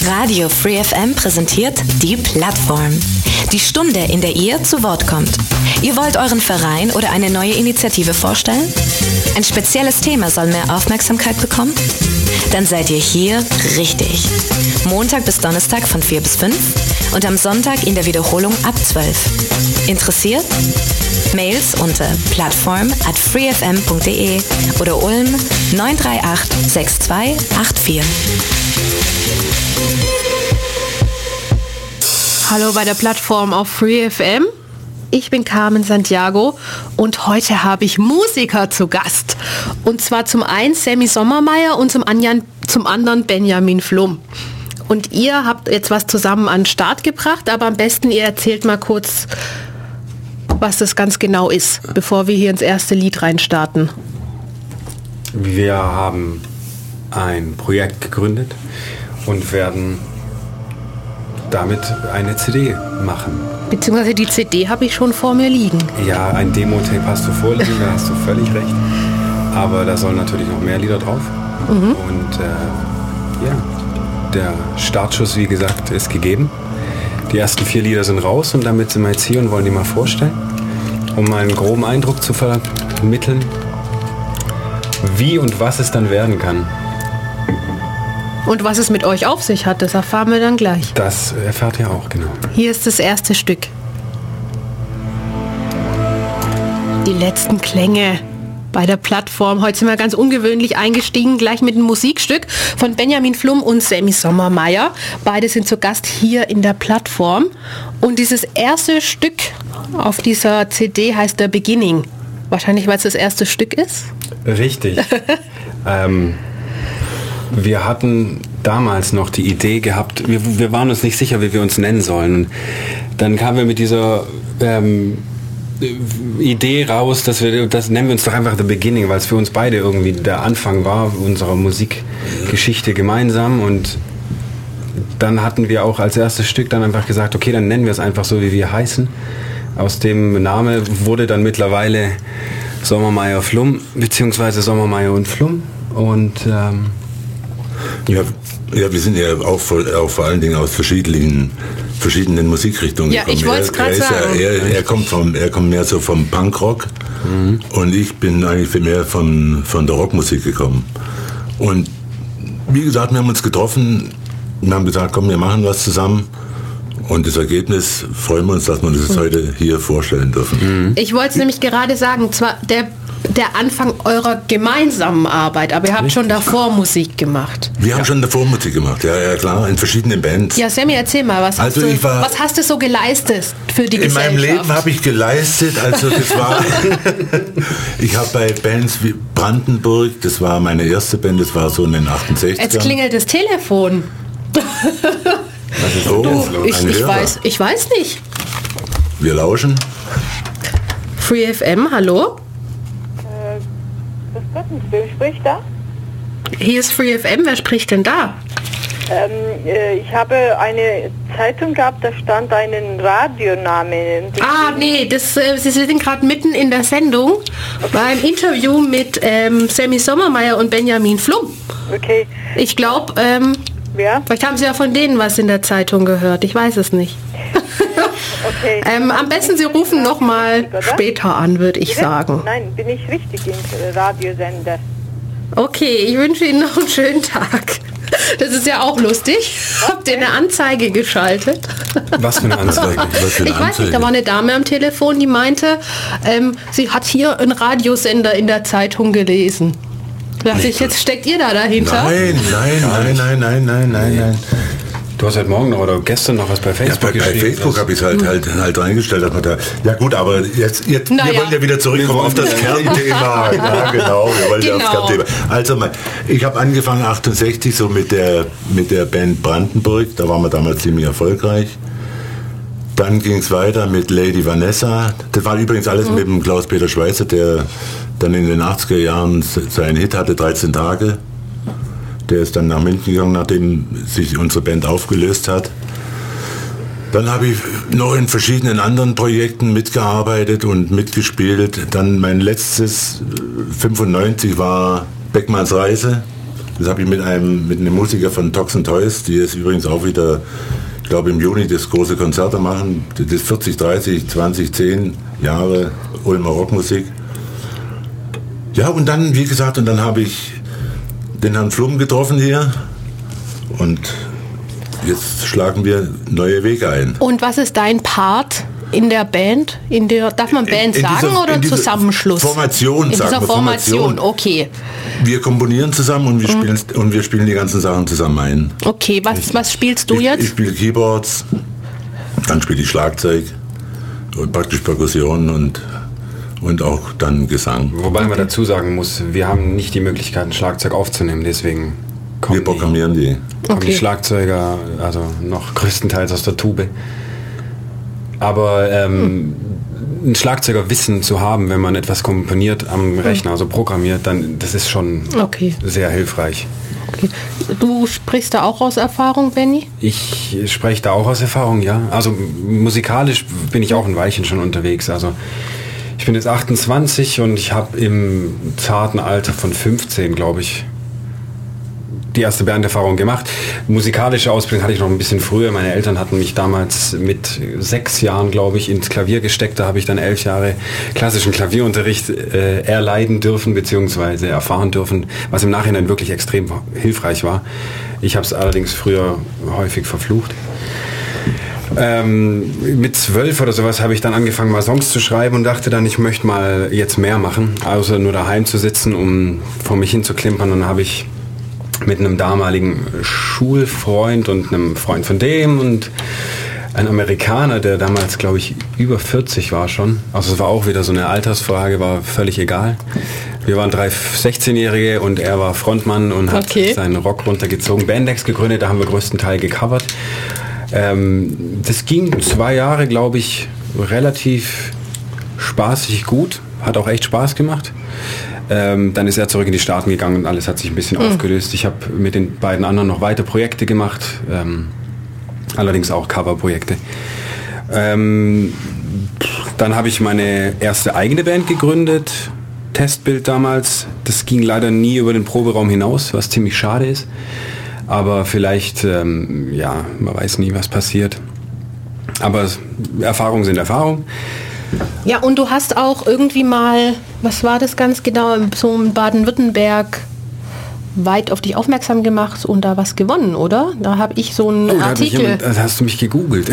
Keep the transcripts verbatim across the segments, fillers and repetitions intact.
Radio Free F M präsentiert die Plattform. Die Stunde, in der ihr zu Wort kommt. Ihr wollt euren Verein oder eine neue Initiative vorstellen? Ein spezielles Thema soll mehr Aufmerksamkeit bekommen? Dann seid ihr hier richtig. Montag bis Donnerstag von vier bis fünf und am Sonntag in der Wiederholung ab zwölf. Interessiert? Mails unter plattform at freefm punkt de oder Ulm neun drei acht sechs zwei acht vier. Hallo bei der Plattform auf Free F M. Ich bin Carmen Santiago und heute habe ich Musiker zu Gast. Und zwar zum einen Sammy Sommermeier und zum, Anjan, zum anderen Benjamin Flum. Und ihr habt jetzt was zusammen an den Start gebracht, aber am besten ihr erzählt mal kurz, was das ganz genau ist, bevor wir hier ins erste Lied reinstarten. Wir haben ein Projekt gegründet und werden damit eine C D machen. Beziehungsweise die C D habe ich schon vor mir liegen. Ja, ein Demo-Tape hast du vorliegen, da hast du völlig recht. Aber da sollen natürlich noch mehr Lieder drauf. Mhm. Und äh, ja, der Startschuss, wie gesagt, ist gegeben. Die ersten vier Lieder sind raus und damit sind wir jetzt hier und wollen die mal vorstellen, um mal einen groben Eindruck zu vermitteln, wie und was es dann werden kann. Und was es mit euch auf sich hat, das erfahren wir dann gleich. Das erfahrt ihr auch, genau. Hier ist das erste Stück. Die letzten Klänge bei der Plattform. Heute sind wir ganz ungewöhnlich eingestiegen, gleich mit einem Musikstück von Benjamin Flum und Sammy Sommermeier. Beide sind zu Gast hier in der Plattform. Und dieses erste Stück auf dieser C D heißt The Beginning. Wahrscheinlich, weil es das erste Stück ist? Richtig. ähm, wir hatten damals noch die Idee gehabt, wir, wir waren uns nicht sicher, wie wir uns nennen sollen. Dann kamen wir mit dieser ähm, Idee raus, dass wir, das nennen wir uns doch einfach The Beginning, weil es für uns beide irgendwie der Anfang war unserer Musikgeschichte gemeinsam. Und dann hatten wir auch als erstes Stück dann einfach gesagt, okay, dann nennen wir es einfach so, wie wir heißen. Aus dem Name wurde dann mittlerweile Sommermeier Flum, beziehungsweise Sommermeier und Flum. Und ähm, ja, ja, wir sind ja auch vor, auch vor allen Dingen aus verschiedenen, verschiedenen Musikrichtungen ja, gekommen. Ich wollte es gerade sagen. Ja, er, er, kommt vom, er kommt mehr so vom Punkrock mhm. und ich bin eigentlich viel mehr von, von der Rockmusik gekommen. Und wie gesagt, wir haben uns getroffen, wir haben gesagt, komm, wir machen was zusammen. Und das Ergebnis freuen wir uns, dass wir das mhm. heute hier vorstellen dürfen. Mhm. Ich wollte es nämlich gerade sagen, zwar der der Anfang eurer gemeinsamen Arbeit, aber ihr habt Richtig. schon davor Musik gemacht. Wir ja. haben schon davor Musik gemacht, ja, ja klar, in verschiedenen Bands. Ja, Sammy, erzähl mal, was, also hast, du, ich war, was hast du so geleistet für die in Gesellschaft? In meinem Leben habe ich geleistet, also das war, ich habe bei Bands wie Brandenburg, das war meine erste Band, das war so in den achtundsechzigern. Jetzt klingelt das Telefon. Was ist oh, du, ich, ich, weiß, ich weiß nicht. Wir lauschen. Free F M, hallo? Wer spricht da? Hier ist Free F M, wer spricht denn da? Ähm, äh, ich habe eine Zeitung gehabt, da stand einen Radionamen. Ah, nee, das, äh, Sie sind gerade mitten in der Sendung, okay. beim Interview mit ähm, Sammy Sommermeier und Benjamin Flum. Okay. Ich glaube, ähm, ja? vielleicht haben Sie ja von denen was in der Zeitung gehört, ich weiß es nicht. Okay. ähm, am besten Sie rufen noch mal später an, würde ich sagen. Nein, bin ich richtig im Radiosender. Okay, ich wünsche Ihnen noch einen schönen Tag. Das ist ja auch lustig. Habt ihr eine Anzeige geschaltet? Was für eine Anzeige? Was für eine ich weiß Anzeige? nicht, da war eine Dame am Telefon, die meinte, ähm, sie hat hier einen Radiosender in der Zeitung gelesen. Da dachte ich, jetzt steckt ihr da dahinter? Nein, nein, nein, nein, nein, nein, nein, nein. Du hast heute Morgen noch oder gestern noch was bei Facebook ja, bei, bei Facebook habe ich es halt, halt, halt reingestellt. Dass man da, ja gut, aber jetzt, jetzt wir ja. wollen ja wieder zurückkommen auf das Kernthema. Ja, genau, wir wollen genau. ja aufs Kernthema. Also mal, ich habe angefangen achtundsechzig so mit der, mit der Band Brandenburg. Da waren wir damals ziemlich erfolgreich. Dann ging es weiter mit Lady Vanessa. Das war übrigens alles mhm. mit dem Klaus-Peter Schweizer, der dann in den achtziger Jahren seinen Hit hatte, dreizehn Tage. Der ist dann nach München gegangen, nachdem sich unsere Band aufgelöst hat. Dann habe ich noch in verschiedenen anderen Projekten mitgearbeitet und mitgespielt. Dann mein letztes fünfundneunzig war Beckmanns Reise, Das habe ich mit einem, mit einem Musiker von Tox and Toys, die jetzt übrigens auch wieder, ich glaube im Juni das große Konzerte machen. Das ist vierzig, dreißig, zwanzig, zehn Jahre Ulmer Rockmusik. Ja, und dann, wie gesagt, und dann habe ich den Herrn Flum getroffen hier und jetzt schlagen wir neue Wege ein. Und was ist dein Part in der Band? In der, darf man Band in, in sagen dieser, oder Zusammenschluss? Formation, in sagen dieser wir, Formation, Formation, okay. Wir komponieren zusammen und wir, mhm. spielen, und wir spielen die ganzen Sachen zusammen ein. Okay, was, ich, was spielst du ich, jetzt? Ich spiele Keyboards, dann spiele ich Schlagzeug und praktisch Perkussion und Und auch dann Gesang. Wobei okay. man dazu sagen muss, wir haben nicht die Möglichkeit, ein Schlagzeug aufzunehmen, deswegen kommen wir programmieren die, die, kommen okay. die Schlagzeuger also noch größtenteils aus der Tube. Aber ähm, hm. ein Schlagzeugerwissen zu haben, wenn man etwas komponiert am Rechner, also programmiert, dann das ist schon okay. sehr hilfreich. Okay. Du sprichst da auch aus Erfahrung, Benny? Ich spreche da auch aus Erfahrung, ja. Also musikalisch bin ich auch ein Weilchen schon unterwegs. Also ich bin jetzt achtundzwanzig und ich habe im zarten Alter von fünfzehn, glaube ich, die erste Banderfahrung gemacht. Musikalische Ausbildung hatte ich noch ein bisschen früher. Meine Eltern hatten mich damals mit sechs Jahren, glaube ich, ins Klavier gesteckt. Da habe ich dann elf Jahre klassischen Klavierunterricht äh, erleiden dürfen, beziehungsweise erfahren dürfen, was im Nachhinein wirklich extrem hilfreich war. Ich habe es allerdings früher häufig verflucht. Ähm, mit zwölf oder sowas habe ich dann angefangen, mal Songs zu schreiben und dachte dann, ich möchte mal jetzt mehr machen, außer nur daheim zu sitzen, um vor mich hin zu klimpern. Und dann habe ich mit einem damaligen Schulfreund und einem Freund von dem und ein Amerikaner, der damals, glaube ich, über vierzig war schon. Also es war auch wieder so eine Altersfrage, war völlig egal. Wir waren drei sechzehnjährige und er war Frontmann und hat okay. seinen Rock runtergezogen. Bandex gegründet, da haben wir größtenteils gecovert. Ähm, das ging zwei Jahre, glaube ich, relativ spaßig gut. Hat auch echt Spaß gemacht. Ähm, dann ist er zurück in die Staaten gegangen und alles hat sich ein bisschen mhm. aufgelöst. Ich habe mit den beiden anderen noch weitere Projekte gemacht. Ähm, allerdings auch Coverprojekte. Ähm, dann habe ich meine erste eigene Band gegründet. Testbild damals. Das ging leider nie über den Proberaum hinaus, was ziemlich schade ist. Aber vielleicht, ähm, ja, man weiß nie, was passiert. Aber Erfahrungen sind Erfahrungen. Ja, und du hast auch irgendwie mal, was war das ganz genau, so in Baden-Württemberg weit auf dich aufmerksam gemacht und da was gewonnen, oder? Da habe ich so einen oh, Artikel. Jemand, da hast du mich gegoogelt.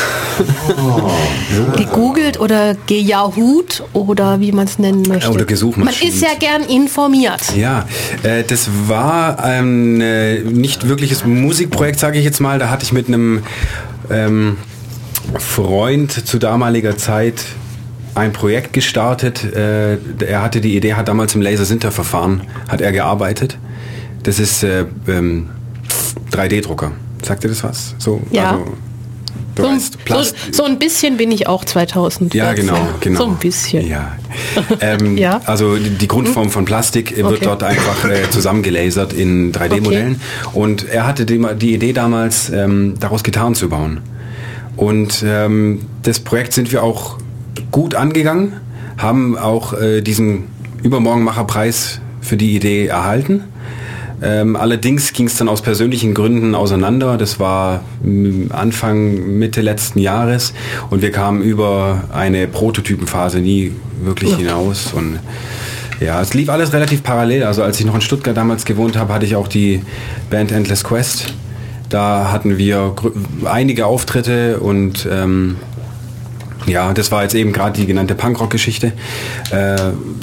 Oh. Gegoogelt oder gejahut oder wie man es nennen möchte. Oder gesucht. Man ist ja gern informiert. Ja, äh, das war ein äh, nicht wirkliches Musikprojekt, sage ich jetzt mal. Da hatte ich mit einem ähm, Freund zu damaliger Zeit ein Projekt gestartet. Äh, er hatte die Idee, hat damals im Laser-Sinter-Verfahren hat er gearbeitet. Das ist äh, ähm, drei D Drucker. Sagt dir das was? So, ja. Also, du so, weißt, Plast- so, so ein bisschen bin ich auch zweitausend. Ja, genau, genau. So ein bisschen. Ja. Ähm, ja. Also die, die Grundform von Plastik okay. wird dort einfach äh, zusammengelasert in drei D Modellen. Okay. Und er hatte die, die Idee damals, ähm, daraus Gitarren zu bauen. Und ähm, das Projekt sind wir auch gut angegangen, haben auch äh, diesen Übermorgenmacherpreis für die Idee erhalten. Ähm, allerdings ging es dann aus persönlichen Gründen auseinander. Das war Anfang, Mitte letzten Jahres und wir kamen über eine Prototypenphase nie wirklich ja. hinaus. Und ja, es lief alles relativ parallel. Also als ich noch in Stuttgart damals gewohnt habe, hatte ich auch die Band Endless Quest. Da hatten wir gr- einige Auftritte und ähm, ja, das war jetzt eben gerade die genannte Punkrock-Geschichte. Äh,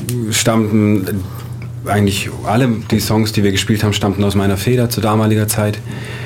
stammten eigentlich alle die Songs, die wir gespielt haben, stammten aus meiner Feder zu damaliger Zeit.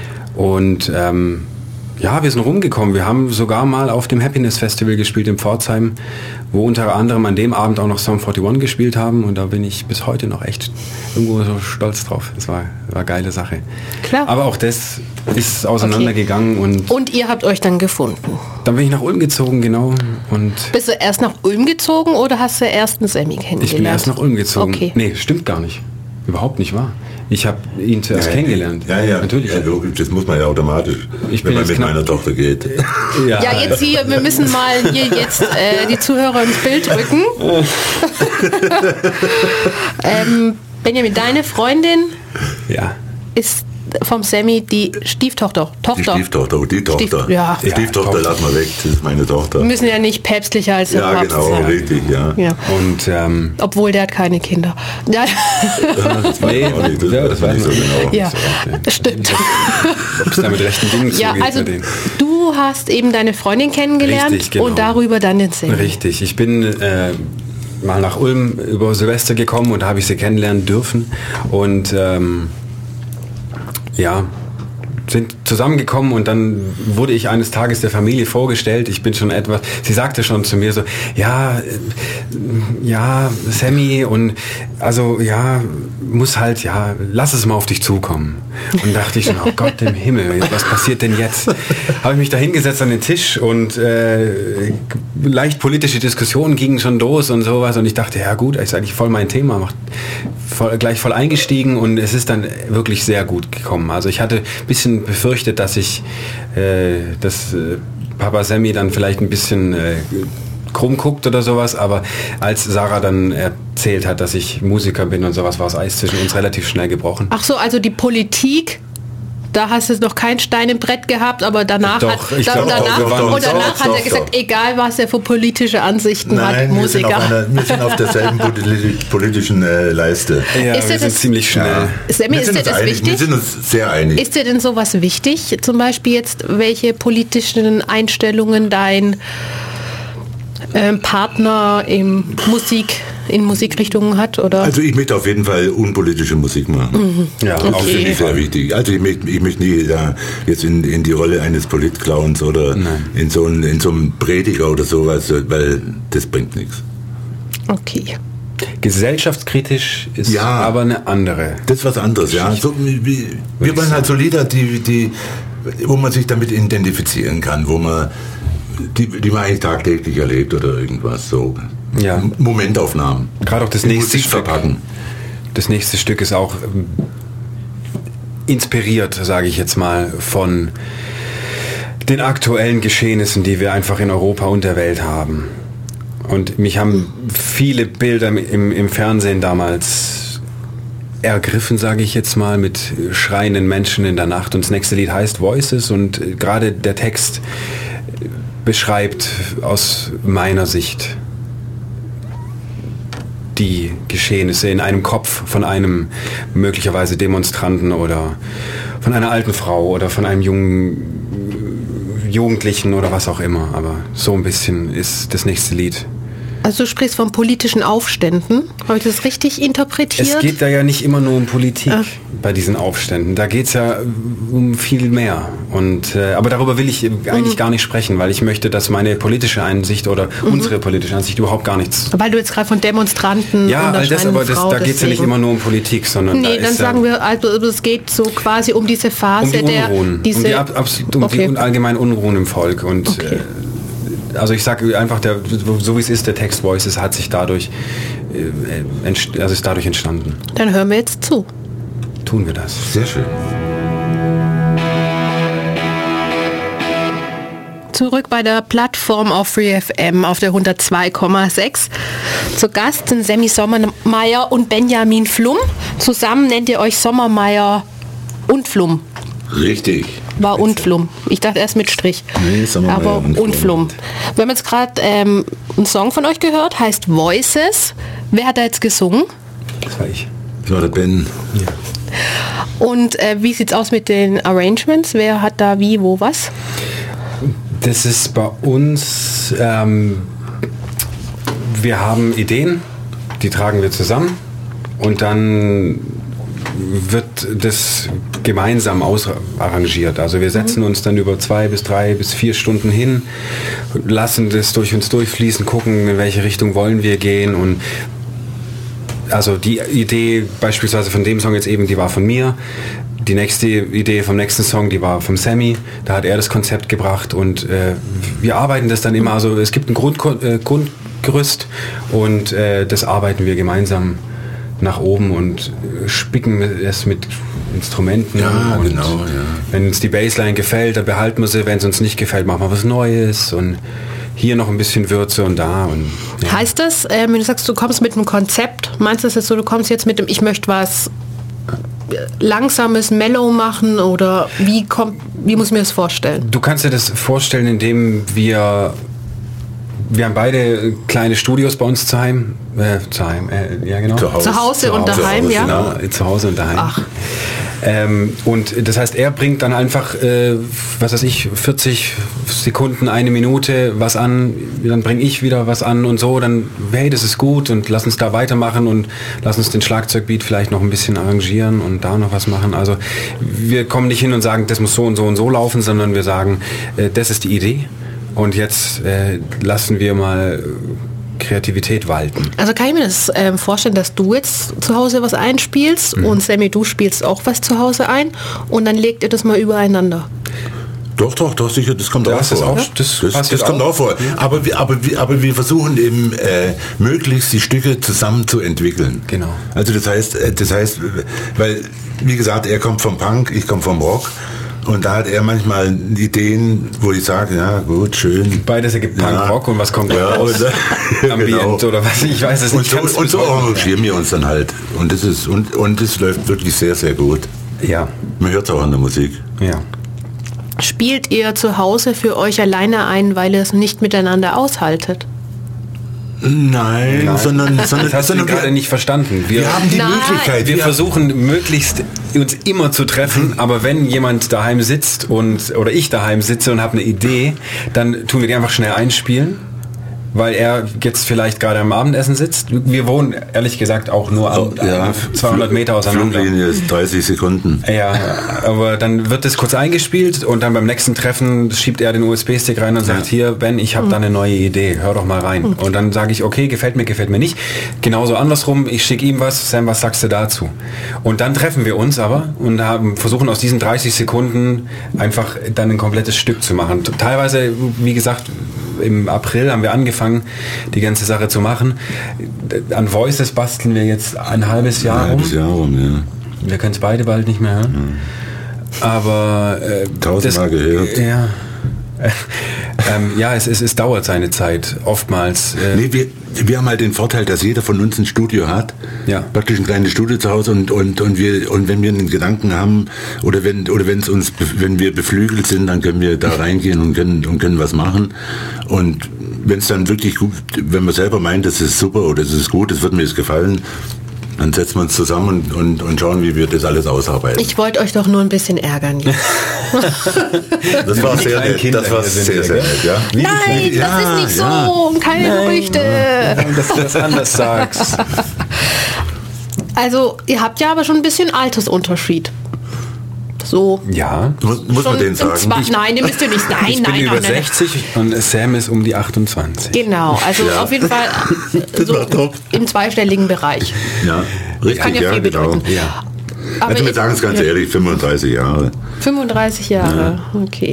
Und ähm, ja, wir sind rumgekommen. Wir haben sogar mal auf dem Happiness Festival gespielt in Pforzheim, wo unter anderem an dem Abend auch noch Sum einundvierzig gespielt haben. Und da bin ich bis heute noch echt irgendwo so stolz drauf. Das war, war eine geile Sache. Klar. Aber auch das ist auseinandergegangen. Okay. Und, und ihr habt euch dann gefunden? Dann bin ich nach Ulm gezogen, genau. Und bist du erst nach Ulm gezogen oder hast du erst einen Sammy kennengelernt? Ich bin erst nach Ulm gezogen. Okay. Nee, stimmt gar nicht. Überhaupt nicht wahr. Ich habe ihn zuerst ja, kennengelernt. Ja, ja, natürlich. Ja, das muss man ja automatisch, ich wenn bin man mit knapp, meiner Tochter geht. Ja, ja jetzt hier, wir müssen mal hier jetzt äh, die Zuhörer ins Bild rücken. ähm, Benjamin, deine Freundin ja. ist vom Sammy die Stieftochter. Tochter. Die Stieftochter, die Tochter. Stief, ja. Die Stieftochter, ja, lass mal weg, das ist meine Tochter. Wir müssen ja nicht päpstlicher als der Ja, Papst genau, sein. richtig, ja. Ja. Und ähm, Obwohl, der hat keine Kinder. Ja, Das weiß Nee, man auch nicht, das ja, weiß das man weiß nicht so man. genau. ja. Stimmt. ob es da mit rechten Dingen Ja, zugeht also bei denen. du hast eben deine Freundin kennengelernt Richtig, genau. und darüber dann den Sammy. Richtig, ich bin äh, mal nach Ulm über Silvester gekommen und da habe ich sie kennenlernen dürfen und ähm, ja, sind zusammengekommen und dann wurde ich eines Tages der Familie vorgestellt. Ich bin schon etwas, sie sagte schon zu mir so, ja, äh, ja, Sammy und also ja, muss halt, ja, lass es mal auf dich zukommen. Und dachte ich schon, oh Gott im Himmel, was passiert denn jetzt? Habe ich mich da hingesetzt an den Tisch und äh, leicht politische Diskussionen gingen schon los und sowas und ich dachte, ja gut, ist eigentlich voll mein Thema, macht voll, gleich voll eingestiegen und es ist dann wirklich sehr gut gekommen. Also ich hatte ein bisschen befürchtet, dass ich, äh, dass äh, Papa Sammy dann vielleicht ein bisschen äh, krumm guckt oder sowas, aber als Sarah dann erzählt hat, dass ich Musiker bin und sowas, war das Eis zwischen uns relativ schnell gebrochen. Ach so, also die Politik, da hast du noch keinen Stein im Brett gehabt, aber danach Doch, hat, ich da, glaub, danach, doch, wir waren- und danach doch, hat er doch, gesagt, doch. egal was er für politische Ansichten hat, Nein, wir sind, auf Musiker. einer, wir sind auf derselben politi- politischen äh, Leiste. Ja, Ist wir dir sind das- ziemlich schnell. Sammy, wir ist sind dir uns das einig, wichtig? Wir sind uns sehr einig. Ist dir denn sowas wichtig? Zum Beispiel jetzt, welche politischen Einstellungen dein ähm, Partner im Musik, in Musikrichtungen hat? Oder? Also ich möchte auf jeden Fall unpolitische Musik machen. Ja, Auch auf finde jeden ich sehr Fall. wichtig. Also ich möchte, ich möchte nie da jetzt in, in die Rolle eines Politclowns oder in so, ein, in so einem Prediger oder sowas, weil das bringt nichts. Okay. Gesellschaftskritisch ist Ja. aber eine andere. Das ist was anderes, ja. So, wie, wie, wir wollen halt so Lieder, die, die, wo man sich damit identifizieren kann, wo man die, die man eigentlich tagtäglich erlebt oder irgendwas so. Ja. Momentaufnahmen. Gerade auch das In nächste Musik Stück. verpacken. Das nächste Stück ist auch ähm, inspiriert, sage ich jetzt mal, von den aktuellen Geschehnissen, die wir einfach in Europa und der Welt haben. Und mich haben viele Bilder im, im Fernsehen damals ergriffen, sage ich jetzt mal, mit schreienden Menschen in der Nacht. Und das nächste Lied heißt Voices und äh, gerade der Text beschreibt aus meiner Sicht die Geschehnisse in einem Kopf von einem möglicherweise Demonstranten oder von einer alten Frau oder von einem jungen Jugendlichen oder was auch immer. Aber so ein bisschen ist das nächste Lied. Also du sprichst von politischen Aufständen. Habe ich das richtig interpretiert? Es geht da ja nicht immer nur um Politik Ah. bei diesen Aufständen. Da geht es ja um viel mehr. Und, äh, aber darüber will ich eigentlich Mhm. gar nicht sprechen, weil ich möchte, dass meine politische Einsicht oder Mhm. unsere politische Einsicht überhaupt gar nichts... Weil du jetzt gerade von Demonstranten Ja, und einer all das, schreienden aber das, Frau, da geht es ja nicht deswegen. immer nur um Politik, sondern da Nee, dann ist sagen ja wir, also es geht so quasi um diese Phase um die der... Unruhen, Diese, um die, ab, abs- um Okay. die un- allgemeinen Unruhen im Volk. Und Okay. äh, also ich sage einfach, der, so wie es ist, der Text Voices hat sich dadurch, äh, entst- also ist dadurch entstanden. Dann hören wir jetzt zu. Tun wir das. Sehr schön. Zurück bei der Plattform auf Free F M auf der hundertzwei Komma sechs. Zu Gast sind Sammy Sommermeier und Benjamin Flum. Zusammen nennt ihr euch Sommermeier und Flum. Richtig. War und Flum. Ich dachte erst mit Strich. Nee, Sommermeier Aber und und Flum. Flum. Wir haben jetzt gerade ähm, einen Song von euch gehört, heißt Voices. Wer hat da jetzt gesungen? Das war ich. Das war der Ben. Und äh, wie sieht's aus mit den Arrangements? Wer hat da wie, wo, was? Das ist bei uns, ähm, wir haben Ideen, die tragen wir zusammen und dann wird das gemeinsam ausarrangiert. Also wir setzen uns dann über zwei bis drei bis vier Stunden hin, lassen das durch uns durchfließen, gucken, in welche Richtung wollen wir gehen und also die Idee beispielsweise von dem Song jetzt eben, die war von mir. Die nächste Idee vom nächsten Song, die war vom Sammy. Da hat er das Konzept gebracht und äh, wir arbeiten das dann immer. Also es gibt ein Grund, äh, Grundgerüst und äh, das arbeiten wir gemeinsam nach oben und äh, spicken es mit Instrumenten. Ja, und genau, ja. wenn uns die Bassline gefällt, dann behalten wir sie. Wenn es uns nicht gefällt, machen wir was Neues und hier noch ein bisschen Würze und da. Und, ja. Heißt das, äh, wenn du sagst, du kommst mit einem Konzept, meinst du das jetzt so, du kommst jetzt mit dem, ich möchte was langsames Mellow machen oder wie kommt, wie muss ich mir das vorstellen? Du kannst dir das vorstellen, indem wir wir haben beide kleine Studios bei uns zu Heim, äh, zu Heim, äh, ja genau. Zu Hause, zu Hause und daheim, zu Hause, ja. Genau, zu Hause und daheim. Ach. Ähm, und das heißt, er bringt dann einfach, äh, was weiß ich, vierzig Sekunden, eine Minute was an, dann bringe ich wieder was an und so, dann, hey, das ist gut und lass uns da weitermachen und lass uns den Schlagzeugbeat vielleicht noch ein bisschen arrangieren und da noch was machen. Also wir kommen nicht hin und sagen, das muss so und so und so laufen, sondern wir sagen, äh, das ist die Idee und jetzt äh, lassen wir mal Kreativität walten. Also kann ich mir das ähm, vorstellen, dass du jetzt zu Hause was einspielst mhm. und Sammy, du spielst auch was zu Hause ein und dann legt ihr das mal übereinander. Doch, doch, doch, sicher, das kommt das auch vor. Auch, das das, das kommt auch, auch vor. Ja. Aber, wir, aber, wir, aber wir versuchen eben äh, möglichst die Stücke zusammen zu entwickeln. Genau. Also das heißt, das heißt, weil, wie gesagt, er kommt vom Punk, ich komme vom Rock. Und da hat er manchmal Ideen, wo ich sage, ja gut, schön. Beides ergibt Punk, ja. Rock und was kommt ja, raus? Ambient genau. Oder was, ich weiß es nicht. Und so, und so arrangieren wir uns dann halt. Und das ist und, und das läuft wirklich sehr, sehr gut. Ja. Man hört es auch an der Musik. Ja. Spielt ihr zu Hause für euch alleine ein, weil ihr es nicht miteinander aushaltet? Nein, Nein, sondern, sondern das hast sondern du gerade nicht verstanden. Wir, wir haben die Nein. Möglichkeit. Wir, wir versuchen möglichst uns immer zu treffen, aber wenn jemand daheim sitzt und oder ich daheim sitze und habe eine Idee, dann tun wir die einfach schnell einspielen, weil er jetzt vielleicht gerade am Abendessen sitzt. Wir wohnen ehrlich gesagt auch nur an, oh, ja, zweihundert Meter auseinander. Fluglinie ist dreißig Sekunden. Ja, aber dann wird das kurz eingespielt und dann beim nächsten Treffen schiebt er den U S B-Stick rein und sagt, ja. hier Ben, ich habe mhm. da eine neue Idee, hör doch mal rein. Mhm. Und dann sage ich, okay, gefällt mir, gefällt mir nicht. Genauso andersrum, ich schicke ihm was, Sam, was sagst du dazu? Und dann treffen wir uns aber und haben, versuchen aus diesen dreißig Sekunden einfach dann ein komplettes Stück zu machen. Teilweise, wie gesagt, im April haben wir angefangen, die ganze Sache zu machen. An Voices basteln wir jetzt ein halbes Jahr ein halbes rum. Jahr rum, ja. Wir können es beide bald nicht mehr hören. Mhm. Aber äh, tausendmal gehört. Ja. ähm, ja, es, es, es dauert seine Zeit, oftmals. Äh nee, wir, wir haben halt den Vorteil, dass jeder von uns ein Studio hat. Ja. Praktisch ein kleines Studio zu Hause und, und, und, wir, und wenn wir einen Gedanken haben oder wenn oder wenn es uns wenn wir beflügelt sind, dann können wir da reingehen und können und können was machen. Und wenn es dann wirklich gut, wenn man selber meint, das ist super oder das ist gut, das wird mir jetzt gefallen, dann setzen wir uns zusammen und, und, und schauen, wie wir das alles ausarbeiten. Ich wollte euch doch nur ein bisschen ärgern jetzt. Das war sehr nett. Das war sehr, sehr nett, ja? Nein, ja, das ist nicht ja. so. Keine Nein, Gerüchte. Nein, dass du das anders sagst. Also, ihr habt ja aber schon ein bisschen Altersunterschied. So. Ja. Muss, muss man den sagen? Zwei, nein, ihr müsst ihr nicht. Nein, ich nein, bin nein, über nein, sechzig und Sam ist um die achtundzwanzig. Genau, also ja. auf jeden Fall so im zweistelligen Bereich. Ja, richtig, kann ja, ja, viel genau. bedeuten. Ja. Aber also wir sagen es ganz ehrlich, fünfunddreißig Jahre. fünfunddreißig Jahre, ja. Okay.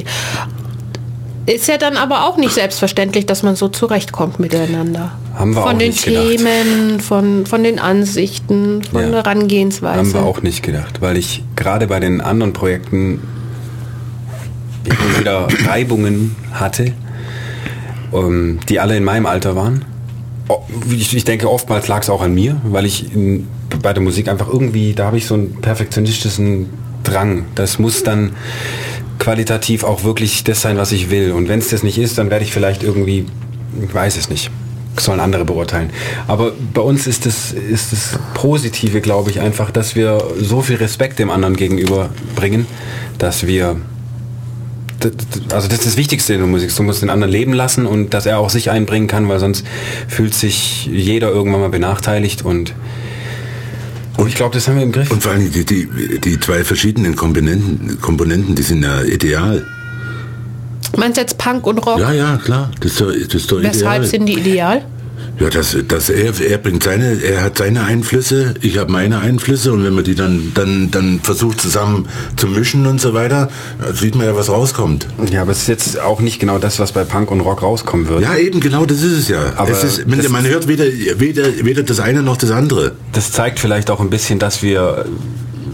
Ist ja dann aber auch nicht selbstverständlich, dass man so zurechtkommt miteinander. Haben wir von auch den nicht Themen, von, von den Ansichten, von ja. der Herangehensweise. Haben wir auch nicht gedacht, weil ich gerade bei den anderen Projekten immer wieder Reibungen hatte, um, die alle in meinem Alter waren. Ich, ich denke, oftmals lag es auch an mir, weil ich in, bei der Musik einfach irgendwie, da habe ich so einen perfektionistischen Drang. Das muss dann qualitativ auch wirklich das sein, was ich will. Und wenn es das nicht ist, dann werde ich vielleicht irgendwie, ich weiß es nicht, sollen andere beurteilen. Aber bei uns ist das, ist das Positive, glaube ich, einfach, dass wir so viel Respekt dem anderen gegenüber bringen, dass wir, also das ist das Wichtigste in der Musik, du musst den anderen leben lassen und dass er auch sich einbringen kann, weil sonst fühlt sich jeder irgendwann mal benachteiligt und Und ich glaube, das haben wir im Griff. Und vor allem die, die, die zwei verschiedenen Komponenten, Komponenten, die sind ja ideal. Meinst du jetzt Punk und Rock? Ja, ja, klar. Das ist doch, das ist doch Weshalb ideal. sind die ideal? Ja, das, das er, er bringt seine, er hat seine Einflüsse, ich habe meine Einflüsse und wenn man die dann, dann, dann versucht zusammen zu mischen und so weiter, sieht man ja, was rauskommt. Ja, aber es ist jetzt auch nicht genau das, was bei Punk und Rock rauskommen wird. Ja, eben, genau, das ist es ja. Aber es ist, man, man hört weder, weder, weder das eine noch das andere. Das zeigt vielleicht auch ein bisschen, dass wir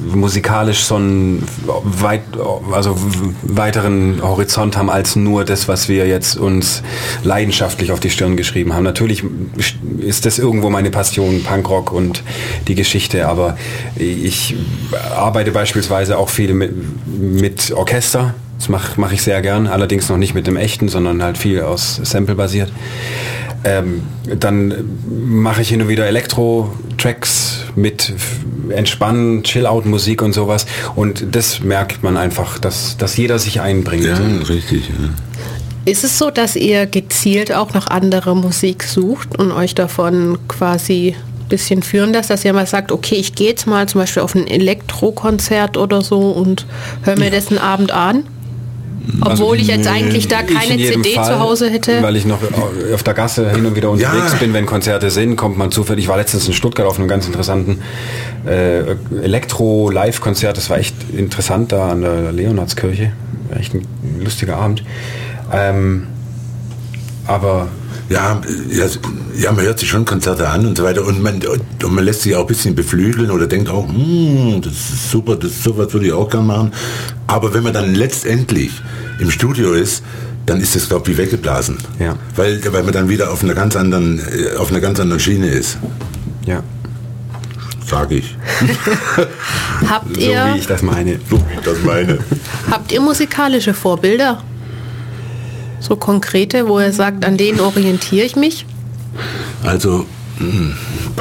musikalisch so einen weit, also weiteren Horizont haben als nur das, was wir jetzt uns leidenschaftlich auf die Stirn geschrieben haben. Natürlich ist das irgendwo meine Passion, Punkrock und die Geschichte, aber ich arbeite beispielsweise auch viel mit, mit Orchester. Das mache mach ich sehr gern, allerdings noch nicht mit dem echten, sondern halt viel aus Sample basiert. Ähm, dann mache ich hin und wieder Elektro-Tracks mit Entspannen, Chill-Out-Musik und sowas. Und das merkt man einfach, dass, dass jeder sich einbringt. Ja, richtig. Ja. Ist es so, dass ihr gezielt auch noch andere Musik sucht und euch davon quasi ein bisschen führen lässt, dass ihr mal sagt, okay, ich gehe jetzt mal zum Beispiel auf ein Elektrokonzert oder so und höre mir ja. das einen Abend an? Obwohl also, ich jetzt eigentlich da keine C D Fall, zu Hause hätte. Weil ich noch auf der Gasse hin und wieder unterwegs ja. bin, wenn Konzerte sind, kommt man zufällig. Ich war letztens in Stuttgart auf einem ganz interessanten äh, Elektro-Live-Konzert. Das war echt interessant da an der Leonardskirche. Echt ein lustiger Abend. Ähm, aber... Ja, ja, ja, man hört sich schon Konzerte an und so weiter und man, und man lässt sich auch ein bisschen beflügeln oder denkt auch, hm, das ist super, das ist super, das würde ich auch gerne machen. Aber wenn man dann letztendlich im Studio ist, dann ist das, glaube ich, wie weggeblasen. Ja. Weil, weil man dann wieder auf einer ganz anderen, auf einer ganz anderen Schiene ist. Ja. Sag ich. Habt so ihr, wie ich das meine. So wie ich das meine. Habt ihr musikalische Vorbilder? So konkrete, wo er sagt, an denen orientiere ich mich? Also, mh.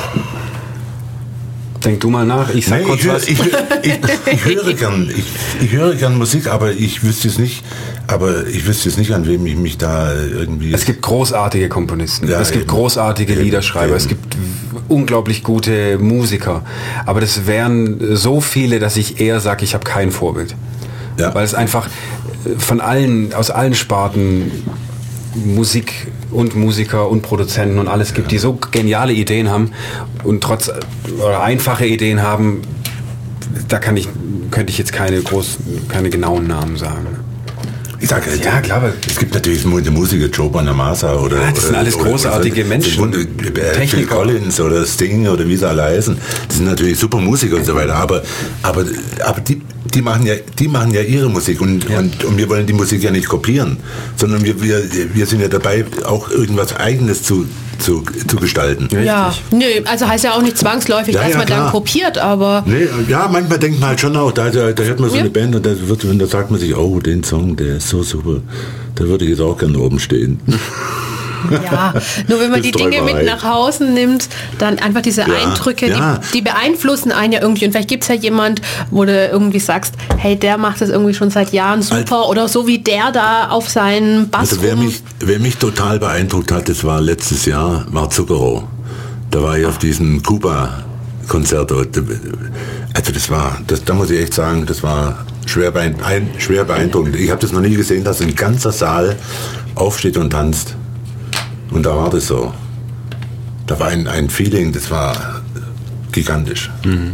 Denk du mal nach, ich sag Nein, kurz ich, was. Ich, ich, ich, höre gern, ich, ich höre gern Musik, aber ich wüsste es nicht, aber ich wüsste es nicht, an wem ich mich da irgendwie... Es gibt großartige Komponisten, ja, es gibt eben. großartige Eben. Liederschreiber, Eben. es gibt unglaublich gute Musiker, aber das wären so viele, dass ich eher sage, ich habe kein Vorbild. Ja. Weil es einfach von allen, aus allen Sparten Musik und Musiker und Produzenten und alles gibt, die so geniale Ideen haben und trotz oder einfache Ideen haben, da kann ich, könnte ich jetzt keine großen, keine genauen Namen sagen. Ich sage, ja, klar. Es gibt natürlich die Musiker Joe Bonamassa oder... Ja, das sind alles oder, großartige oder, Menschen. Und, äh, Phil Collins oder Sting oder wie sie alle heißen. Das sind natürlich super Musiker und so weiter. Aber, aber, aber die, die, machen ja, die machen ja ihre Musik und, ja. und, und wir wollen die Musik ja nicht kopieren, sondern wir, wir, wir sind ja dabei, auch irgendwas Eigenes zu, zu, zu gestalten. Ja, nö, also heißt ja auch nicht zwangsläufig, ja, dass ja, man klar. dann kopiert, aber... Nee, ja, manchmal denkt man halt schon auch, da, da, da hört man so ja. eine Band und da, wird, und da sagt man sich, oh, den Song, der ist so super, da würde ich jetzt auch gerne oben stehen. Ja, nur wenn man die Dinge mit nach Hause nimmt, dann einfach diese ja, Eindrücke, ja. Die, die beeinflussen einen ja irgendwie. Und vielleicht gibt es ja jemand, wo du irgendwie sagst, hey, der macht das irgendwie schon seit Jahren super also, oder so wie der da auf seinen Bass also wer mich, wer mich total beeindruckt hat, das war letztes Jahr, war Zucchero. Da war ich auf diesem Kuba-Konzert. Also das war, das, da muss ich echt sagen, das war schwer, beein, ein, schwer beeindruckend. Ich habe das noch nie gesehen, dass ein ganzer Saal aufsteht und tanzt. Und da war das so. Da war ein, ein Feeling, das war gigantisch. Mhm.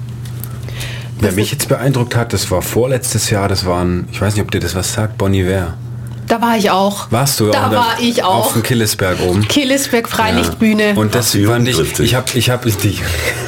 Wer mich jetzt beeindruckt hat, das war vorletztes Jahr, das waren, ich weiß nicht, ob dir das was sagt, Bon Iver. Da war ich auch. Warst du? Da war ich auch. Auf dem Killesberg oben. Killesberg Freilichtbühne. Ja. Und das Ach, fand ich, ich habe, ich habe, ich,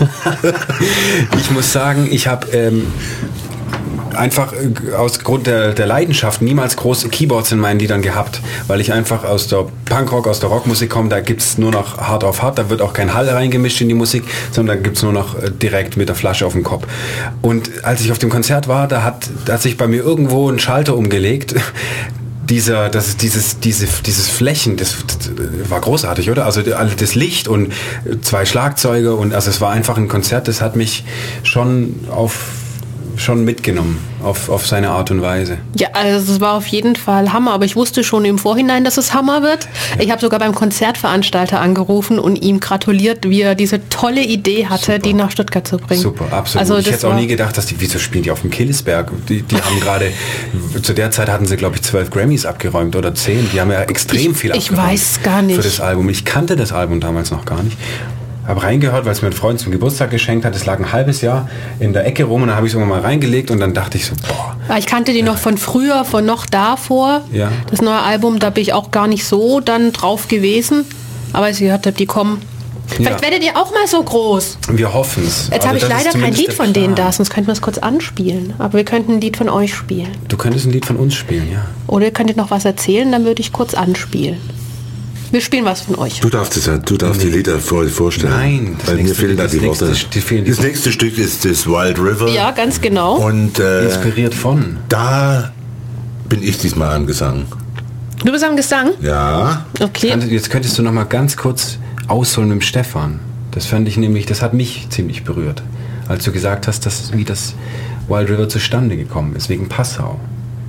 ich muss sagen, ich habe ähm, einfach aus Grund der, der Leidenschaft niemals große Keyboards in meinen Liedern gehabt, weil ich einfach aus der Punkrock, aus der Rockmusik komme, da gibt es nur noch hart auf hart, da wird auch kein Hall reingemischt in die Musik, sondern da gibt es nur noch direkt mit der Flasche auf dem Kopf. Und als ich auf dem Konzert war, da hat, da hat sich bei mir irgendwo ein Schalter umgelegt. Dieser, das ist dieses, diese, dieses Flächen, das, das war großartig, oder? Also das Licht und zwei Schlagzeuge und also es war einfach ein Konzert, das hat mich schon auf schon mitgenommen auf, auf seine Art und Weise. Ja, also es war auf jeden Fall Hammer, aber ich wusste schon im Vorhinein, dass es Hammer wird. Ich habe sogar beim Konzertveranstalter angerufen und ihm gratuliert, wie er diese tolle Idee hatte, Super. die nach Stuttgart zu bringen. Super, absolut. Also ich hätte auch nie gedacht, dass die, wieso spielen die auf dem Killesberg? Die, die haben gerade, zu der Zeit hatten sie, glaube ich, zwölf Grammys abgeräumt oder zehn. Die haben ja extrem ich, viel ich abgeräumt. Ich weiß gar nicht. Für das Album. Ich kannte das Album damals noch gar nicht. Habe reingehört, weil es mir ein Freund zum Geburtstag geschenkt hat. Es lag ein halbes Jahr in der Ecke rum und dann habe ich es irgendwann mal reingelegt und dann dachte ich so, boah. Ich kannte die noch von früher, von noch davor. Ja. Das neue Album, da bin ich auch gar nicht so dann drauf gewesen. Aber als ich gehört habe, die kommen, Vielleicht Ja. werdet ihr auch mal so groß. Wir hoffen es. Jetzt habe ich leider kein Lied von denen da, sonst könnten wir es kurz anspielen. Aber wir könnten ein Lied von euch spielen. Du könntest ein Lied von uns spielen, ja. Oder ihr könntet noch was erzählen, dann würde ich kurz anspielen. Wir spielen was von euch. Du darfst, es, ja- du darfst die Lieder vor, vorstellen. Nein, das weil mir nächste- fehlen da das die nächste- Worte. die fehlen die das Worte. nächste Stück ist das Wild River. Ja, ganz genau. Und äh, Inspiriert von. da bin ich diesmal am Gesang. Du bist am Gesang? Ja. Okay. Kannst- Jetzt könntest du noch mal ganz kurz ausholen mit dem Stefan. Das fand ich nämlich, das hat mich ziemlich berührt, als du gesagt hast, dass, wie das Wild River zustande gekommen ist, wegen Passau.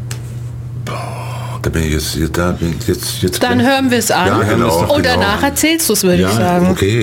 Da bin ich jetzt, jetzt, da bin ich jetzt, jetzt Dann bin- hören wir es an. Ja, hören wir es genau, doch. Und genau. danach erzählst du es, würde ja, ich sagen. okay.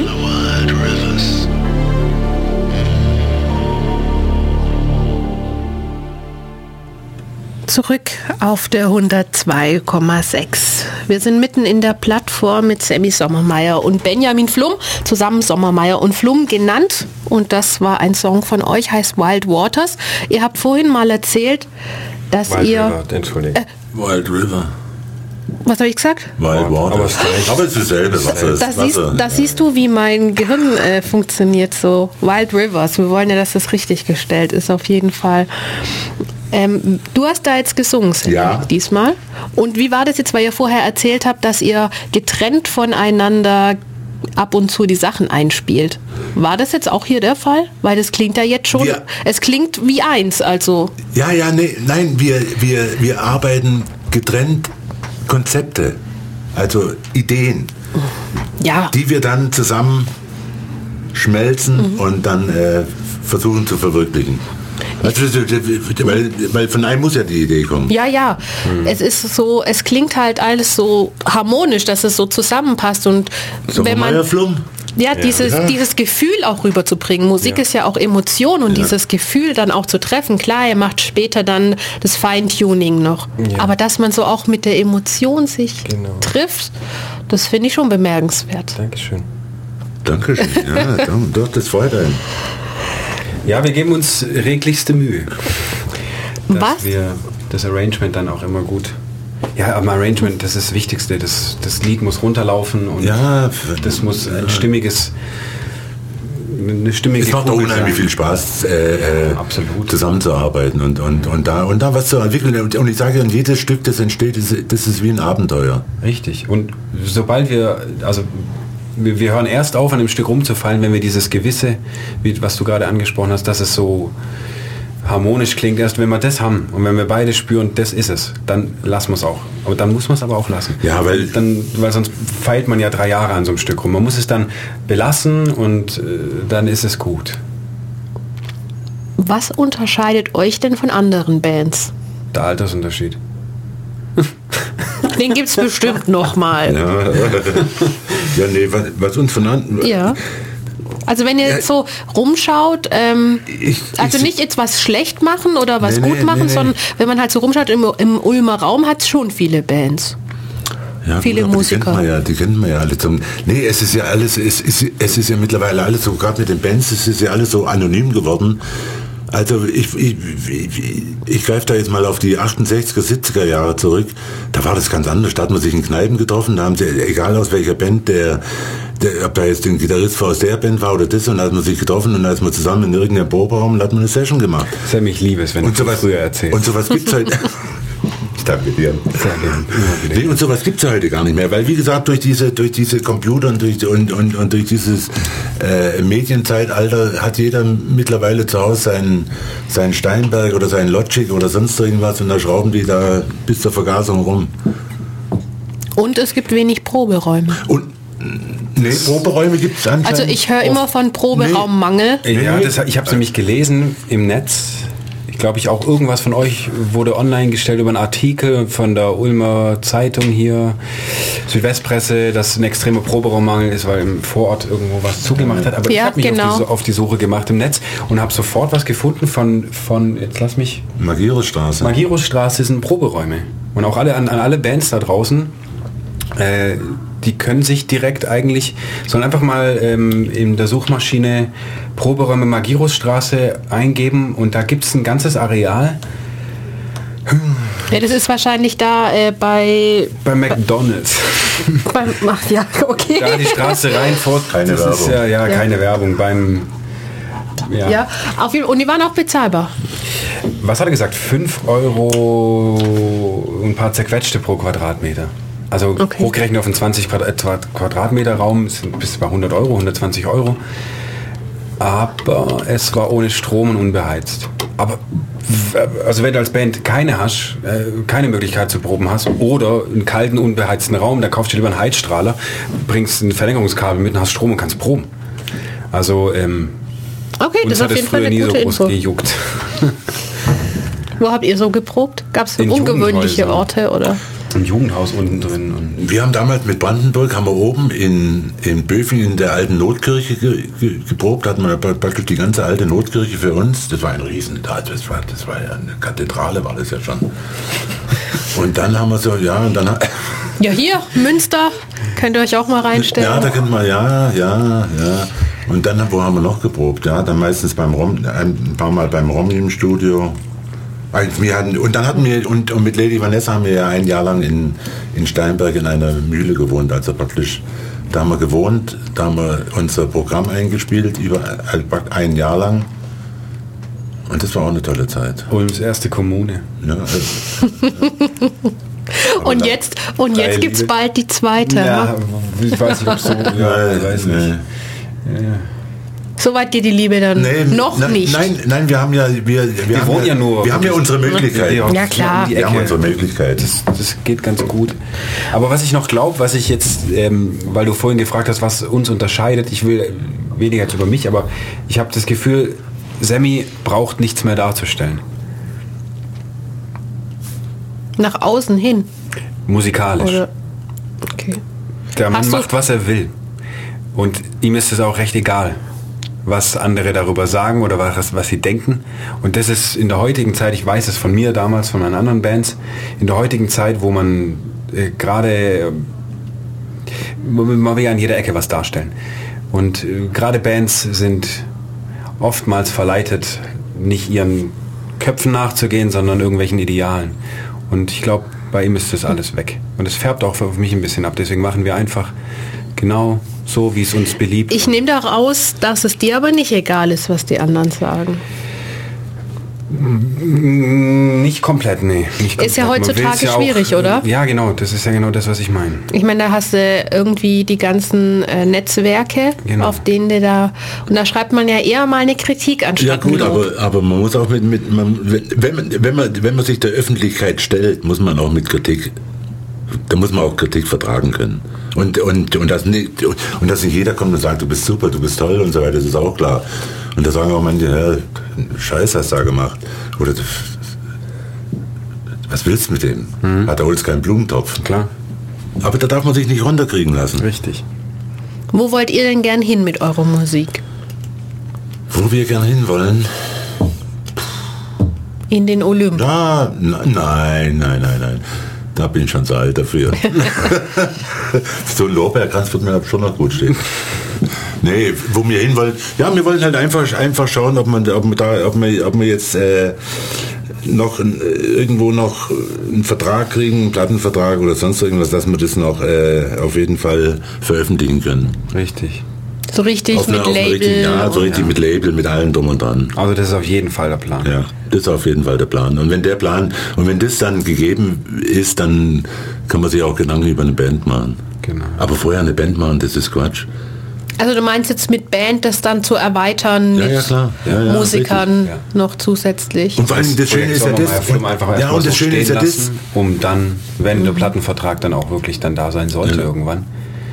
Zurück auf der hundertzwei Komma sechs. Wir sind mitten in der Plattform mit Sammy Sommermeier und Benjamin Flum, zusammen Sommermeier und Flum genannt. Und das war ein Song von euch, heißt Wild Waters. Ihr habt vorhin mal erzählt, dass Wild ihr... River, Entschuldigung. Wild River. Was habe ich gesagt? Wild Water. aber es ist gleich. Aber es ist dasselbe Wasser. Da ist siehst, Wasser. da siehst du, wie mein Gehirn äh, funktioniert, so Wild Rivers. Wir wollen ja, dass das richtig gestellt ist, auf jeden Fall. Ähm, du hast da jetzt gesungen, Sammy, Ja. diesmal. Und wie war das jetzt, weil ihr vorher erzählt habt, dass ihr getrennt voneinander ab und zu die Sachen einspielt? War das jetzt auch hier der Fall? Weil das klingt ja jetzt schon, Wir- es klingt wie eins, also... Ja, ja, nee, nein, wir, wir, wir arbeiten getrennt Konzepte, also Ideen, Ja, die wir dann zusammen schmelzen und dann äh, versuchen zu verwirklichen. Also, weil, weil von einem muss ja die Idee kommen. ja, ja. Es ist so, es klingt halt alles so harmonisch, dass es so zusammenpasst. Und wenn man... Flum? Ja, dieses, Ja. dieses Gefühl auch rüberzubringen. Musik Ja. ist ja auch Emotion und dieses Gefühl dann auch zu treffen. Klar, er macht später dann das Feintuning noch. Ja. Aber dass man so auch mit der Emotion sich Genau. trifft, das finde ich schon bemerkenswert. Dankeschön. Dankeschön. Ja, doch, doch, das freut einen. Ja, wir geben uns reglichste Mühe, dass Was? wir das Arrangement dann auch immer gut... Ja, am Arrangement, das ist das Wichtigste. Das, das Lied muss runterlaufen und Ja, das muss ein stimmiges... Eine stimmige es macht auch Kugel unheimlich sein. viel Spaß, äh, äh, Absolut. zusammenzuarbeiten und, und, und, da, und da was zu entwickeln. Und, und ich sage, und jedes Stück, das entsteht, ist, das ist wie ein Abenteuer. Richtig. Und sobald wir, also wir, wir hören erst auf, an dem Stück rumzufallen, wenn wir dieses Gewisse, wie, was du gerade angesprochen hast, dass es so harmonisch klingt, erst wenn wir das haben und wenn wir beide spüren, das ist es, dann lassen wir es auch. Aber dann muss man es aber auch lassen. Ja, weil- dann, weil sonst feilt man ja drei Jahre an so einem Stück rum. Man muss es dann belassen und äh, dann ist es gut. Was unterscheidet euch denn von anderen Bands? Der Altersunterschied. Den gibt es bestimmt noch mal. Ja, ja nee, was, was uns von an, Ja. Also wenn ihr Ja. jetzt so rumschaut, ähm, Ich- also ich- nicht jetzt was schlecht machen oder was Nee, gut nee, machen, nee, nee. sondern wenn man halt so rumschaut, im, im Ulmer Raum hat es schon viele Bands. ja, viele aber Musiker. Die kennt man ja, die kennt man ja alle zum. Nee, es ist ja alles, es ist, es ist ja mittlerweile alles so, gerade mit den Bands, es ist ja alles so anonym geworden. Also ich, ich, ich, ich greife da jetzt mal auf die achtundsechziger, siebziger Jahre zurück. Da war das ganz anders. Da hat man sich in Kneipen getroffen, da haben sie, egal aus welcher Band, der, der ob da jetzt ein Gitarrist aus der Band war oder das, und da hat man sich getroffen und da ist man zusammen in irgendeinem Proberaum und hat man eine Session gemacht. Sam, ich liebe es, wenn Und du sowas, früher erzählst. und sowas gibt's halt. Ich danke dir. Sehr gerne. Immer wieder. Nee, und sowas gibt es ja heute gar nicht mehr, weil wie gesagt, durch diese, durch diese Computer und durch, und, und, und durch dieses äh, Medienzeitalter hat jeder mittlerweile zu Hause seinen, seinen Steinberg oder seinen Logic oder sonst irgendwas und da schrauben die da bis zur Vergasung rum. Und es gibt wenig Proberäume. Und nee, Proberäume gibt es anscheinend. Also ich höre immer von Proberaummangel. Ja, Nee. das, ich habe es nämlich gelesen im Netz. Ich glaube, ich auch irgendwas von euch wurde online gestellt über einen Artikel von der Ulmer Zeitung hier, Südwestpresse, dass ein extremer Proberaummangel ist, weil im Vorort irgendwo was zugemacht hat. Aber ich Ja, habe mich genau. auf, die, auf die Suche gemacht im Netz und habe sofort was gefunden von, von jetzt lass mich, Magirusstraße. Magirusstraße sind Proberäume. Und auch alle an, an alle Bands da draußen, äh, die können sich direkt eigentlich, sollen einfach mal ähm, in der Suchmaschine Proberäume Magirusstraße eingeben und da gibt es ein ganzes Areal. Ja, das ist wahrscheinlich da äh, bei... Bei McDonald's. Beim, ach ja, okay. Da die Straße rein vor. Keine das Werbung. Ist ja, ja, Ja. keine Werbung. Beim... Ja. Ja, auf jeden, und die waren auch bezahlbar. Was hat er gesagt? fünf Euro und ein paar zerquetschte pro Quadratmeter. Also Okay. hochgerechnet auf einen zwanzig Quadratmeter Raum sind bis bei hundert Euro, hundertzwanzig Euro. Aber es war ohne Strom und unbeheizt. Aber w- also wenn du als Band keine hast, äh, keine Möglichkeit zu proben hast oder einen kalten, unbeheizten Raum, dann kaufst du lieber einen Heizstrahler, bringst ein Verlängerungskabel mit und hast Strom und kannst proben. Also ähm, Okay, uns das ist hat auf es jeden Fall früher eine nie so gute groß Info. gejuckt. Wo habt ihr so geprobt? Gab es In ungewöhnliche Jugendhäusern. Orte oder? Im Jugendhaus unten drin. Und Wir haben damals mit Brandenburg, haben wir oben in, in Böfing in der alten Notkirche ge, ge, geprobt, hatten wir praktisch die ganze alte Notkirche für uns. Das war ein Riesen, das war, das war ja eine Kathedrale, war das ja schon. Und dann haben wir so, ja, und dann... Ja, hier, Münster. Könnt ihr euch auch mal reinstellen. Ja, da kennt man, ja, ja, ja. Und dann, wo haben wir noch geprobt? Ja, dann meistens beim Rom, ein paar Mal beim Romy im Studio. Wir hatten, und dann hatten wir, und, und mit Lady Vanessa haben wir ja ein Jahr lang in, in Steinberg in einer Mühle gewohnt, also praktisch, da haben wir gewohnt, da haben wir unser Programm eingespielt, über ein Jahr lang. Und das war auch eine tolle Zeit. Ulms erste Kommune. Ja, also, und da- jetzt, und jetzt Drei gibt's Liebe. bald die zweite. Ja, Ja. ich weiß nicht, ob so. Ja, ich weiß nicht. nee. Soweit dir die Liebe dann Nee, noch nein, nicht. Nein, nein, wir haben ja, wir, wir, haben wohnen ja nur- wir haben ja unsere Möglichkeiten. Ja, Ja, klar. um die Wir haben Ecke. unsere Möglichkeiten. Das, das geht ganz gut. Aber was ich noch glaube, was ich jetzt, ähm, weil du vorhin gefragt hast, was uns unterscheidet, ich will weniger jetzt über mich, aber ich habe das Gefühl, Sammy braucht nichts mehr darzustellen. Nach außen hin. Musikalisch. Oder? Okay. Der Mann Hast du- macht, was er will. Und ihm ist es auch recht egal, was andere darüber sagen oder was, was sie denken. Und das ist in der heutigen Zeit, ich weiß es von mir damals, von meinen anderen Bands, in der heutigen Zeit, wo man äh, gerade, äh, man will ja an jeder Ecke was darstellen. Und äh, gerade Bands sind oftmals verleitet, nicht ihren Köpfen nachzugehen, sondern irgendwelchen Idealen. Und ich glaube, bei ihm ist das alles weg. Und es färbt auch auf mich ein bisschen ab. Deswegen machen wir einfach genau so, wie es uns beliebt. Ich nehme daraus, dass es dir aber nicht egal ist, was die anderen sagen. Nicht komplett, nee. Nicht komplett. Ist ja Man heutzutage will's ja auch- schwierig, oder? Ja, genau. Das ist ja genau das, was ich meine. Ich meine, da hast du irgendwie die ganzen äh, Netzwerke, Genau. auf denen du da... Und da schreibt man ja eher mal eine Kritik anstatt Ja gut, ein Lob. aber, aber man muss auch mit, mit man, wenn, man, wenn, man, wenn man sich der Öffentlichkeit stellt, muss man auch mit Kritik, da muss man auch Kritik vertragen können. Und, und, und, das nicht, und dass nicht jeder kommt und sagt, du bist super, du bist toll und so weiter, das ist auch klar. Und da sagen auch manche, ja, Scheiß hast du da gemacht. Oder was willst du mit dem? Mhm. Hat er holst keinen Blumentopf. Klar. Aber da darf man sich nicht runterkriegen lassen. Richtig. Wo wollt ihr denn gern hin mit eurer Musik? Wo wir gern hinwollen? In den Olymp? Da, n- nein, nein, nein, nein. Da bin ich schon so alt dafür. So ein Lorbeerkranz wird mir schon noch gut stehen. Nee, wo wir hin wollen. Ja, wir wollen halt einfach, einfach schauen, ob man, ob man da, ob wir, ob wir jetzt äh, noch ein, irgendwo noch einen Vertrag kriegen, einen Plattenvertrag oder sonst irgendwas, dass wir das noch äh, auf jeden Fall veröffentlichen können. Richtig. So richtig Auf eine- mit auf eine Label? richtige- ja, so richtig Ja. mit Label, mit allem drum und dran. Also das ist auf jeden Fall der Plan. Ja, das ist auf jeden Fall der Plan. Und wenn der Plan, und wenn das dann gegeben ist, dann kann man sich auch Gedanken über eine Band machen. Genau. Aber vorher eine Band machen, das ist Quatsch. Also du meinst jetzt mit Band das dann zu erweitern Ja, mit ja, klar. Ja, ja, Musikern richtig. Ja. noch zusätzlich? Und vor allem das Schöne ist ja das. Firma einfach Ja, erstmal und so das Schöne stehen ist ja das. lassen, um dann, wenn der Plattenvertrag dann auch wirklich dann da sein sollte Ja. irgendwann,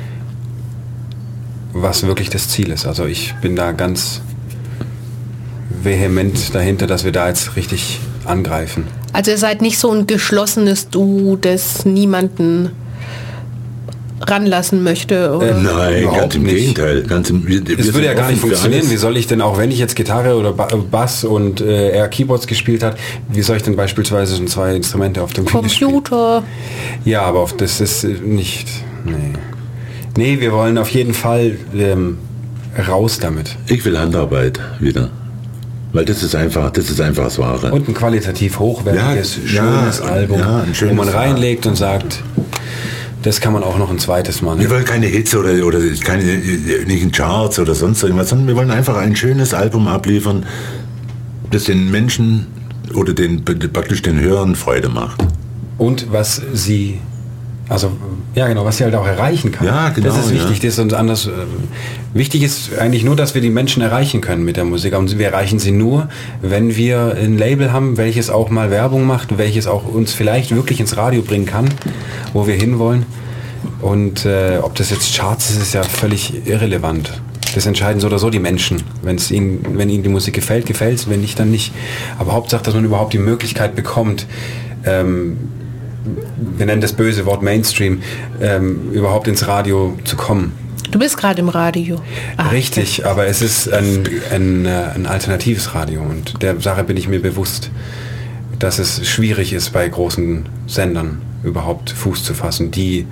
was wirklich das Ziel ist. Also ich bin da ganz vehement dahinter, dass wir da jetzt richtig angreifen. Also ihr seid nicht so ein geschlossenes Du, das niemanden ranlassen möchte? Oder? Ähm, Nein, Überhaupt ganz im nicht. Gegenteil. Ganz im, wir, wir Das sind würde ja gar nicht offen für funktionieren. Wie alles. soll ich denn, auch wenn ich jetzt Gitarre oder Ba- Bass und äh, er Keyboards gespielt hat, wie soll ich denn beispielsweise schon zwei Instrumente auf dem Klavier spielen? Computer? Ja, aber auf das ist äh, nicht. Nee. Nee, wir wollen auf jeden Fall ähm, raus damit. Ich will Handarbeit wieder. Weil das ist einfach, das ist einfach das Wahre. Und ein qualitativ hochwertiges, ja, schönes ja, Album, ja, ein schönes, wo man reinlegt und sagt, das kann man auch noch ein zweites Mal. Wir wollen keine Hits oder, oder keine, nicht in Charts oder sonst irgendwas, sondern wir wollen einfach ein schönes Album abliefern, das den Menschen oder den, praktisch den Hörern Freude macht. Und was sie, also ja genau, was sie halt auch erreichen kann. Ja, genau, das ist wichtig. ja. Das ist uns anders. Äh, wichtig ist eigentlich nur, dass wir die Menschen erreichen können mit der Musik. Und wir erreichen sie nur, wenn wir ein Label haben, welches auch mal Werbung macht, welches auch uns vielleicht wirklich ins Radio bringen kann, wo wir hinwollen. Und äh, ob das jetzt Charts ist, ist ja völlig irrelevant. Das entscheiden so oder so die Menschen. Wenn's ihnen, wenn ihnen die Musik gefällt, gefällt es, wenn nicht, dann nicht. Aber Hauptsache, dass man überhaupt die Möglichkeit bekommt, ähm, wir nennen das böse Wort Mainstream, ähm, überhaupt ins Radio zu kommen. Du bist gerade im Radio. Ah, richtig, okay. Aber es ist ein, ein, ein alternatives Radio und der Sache bin ich mir bewusst, dass es schwierig ist, bei großen Sendern überhaupt Fuß zu fassen, die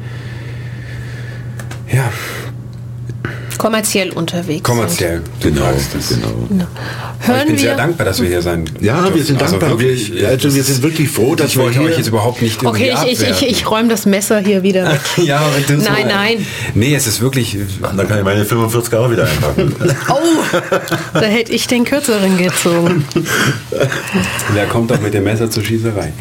ja kommerziell unterwegs kommerziell, sind. Genau, genau. genau. Hören ich bin wir sehr dankbar, dass wir hier sein Ja, dürfen. wir sind also dankbar. Wirklich, wir, also wir sind wirklich froh, dass ich wir wollte hier... euch jetzt überhaupt nicht Okay, irgendwie ich, ich, ich, ich räume das Messer hier wieder weg. ja, aber du Nein, nein. Nee, es ist wirklich... Da kann ich meine fünfundvierzig auch wieder einpacken. Oh, da hätte ich den kürzeren gezogen. Wer kommt doch mit dem Messer zur Schießerei?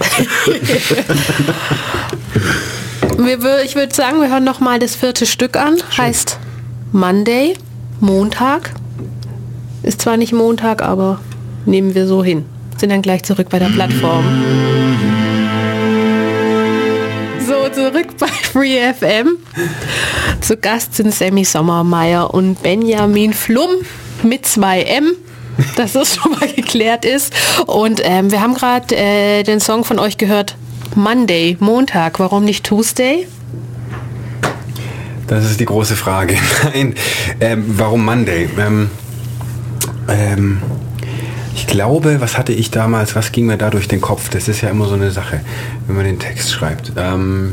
Ich würde sagen, wir hören noch mal das vierte Stück an. Schön. Heißt Monday, Montag. Ist zwar nicht Montag, aber nehmen wir so hin. Sind dann gleich zurück bei der Plattform. So, zurück bei Free F M. Zu Gast sind Sammy Sommermeier und Benjamin Flum mit zwei M. Dass das schon mal geklärt ist. Und ähm, wir haben gerade äh, den Song von euch gehört, Monday, Montag. Warum nicht Tuesday? Das ist die große Frage. Nein, ähm, warum Monday? Ähm, ähm, ich glaube, was hatte ich damals, was ging mir da durch den Kopf? Das ist ja immer so eine Sache, wenn man den Text schreibt. Ähm,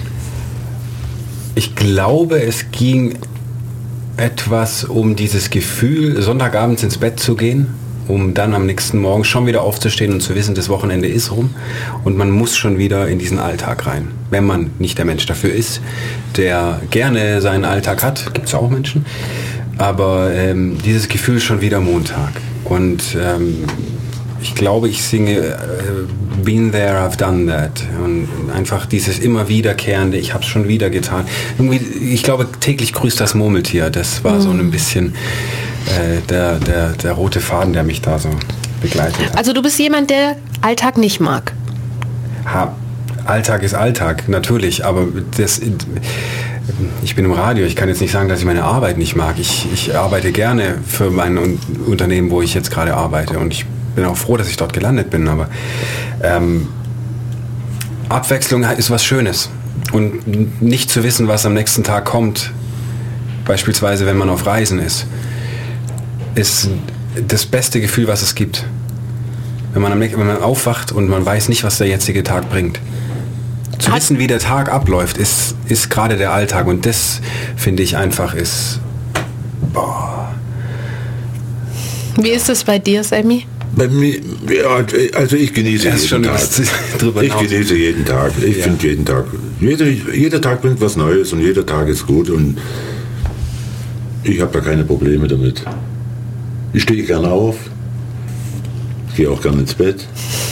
ich glaube, es ging etwas um dieses Gefühl, Sonntagabends ins Bett zu gehen, um dann am nächsten Morgen schon wieder aufzustehen und zu wissen, das Wochenende ist rum und man muss schon wieder in diesen Alltag rein. Wenn man nicht der Mensch dafür ist, der gerne seinen Alltag hat, gibt es auch Menschen, aber ähm, dieses Gefühl schon wieder Montag. Und ähm, ich glaube, ich singe äh, Been there, I've done that. Und einfach dieses immer wiederkehrende, ich habe es schon wieder getan. Irgendwie, ich glaube, täglich grüßt das Murmeltier. Das war mhm. so ein bisschen äh, der, der, der rote Faden, der mich da so begleitet hat. Also du bist jemand, der Alltag nicht mag? Ha, Alltag ist Alltag, natürlich. Aber das... Ich bin im Radio, ich kann jetzt nicht sagen, dass ich meine Arbeit nicht mag. Ich, ich arbeite gerne für mein Unternehmen, wo ich jetzt gerade arbeite. Und ich bin auch froh, dass ich dort gelandet bin. Aber ähm, Abwechslung ist was Schönes. Und nicht zu wissen, was am nächsten Tag kommt, beispielsweise wenn man auf Reisen ist, ist das beste Gefühl, was es gibt. Wenn man, am, wenn man aufwacht und man weiß nicht, was der jetzige Tag bringt. Zu wissen, wie der Tag abläuft, ist, ist gerade der Alltag. Und das, finde ich, einfach ist... Boah. Wie ist es bei dir, Sammy? Bei mir, ja, also ich genieße jeden schon Tag. Drüber ich genieße jeden Tag. Ich ja. finde jeden Tag. Jeder, jeder Tag bringt was Neues und jeder Tag ist gut. Und ich habe da keine Probleme damit. Ich stehe gerne auf. Ich gehe auch gerne ins Bett.